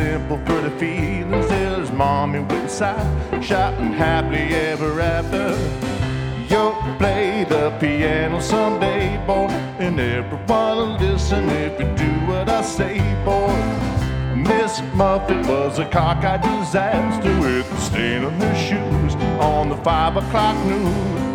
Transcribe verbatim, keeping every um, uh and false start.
simple for the feelings till his mommy went inside, shouting happily ever after. You'll play the piano someday, boy, and everyone will listen if you do what I say, boy. Miss Muffet was a cockeyed disaster with the stain on her shoes on the five o'clock news.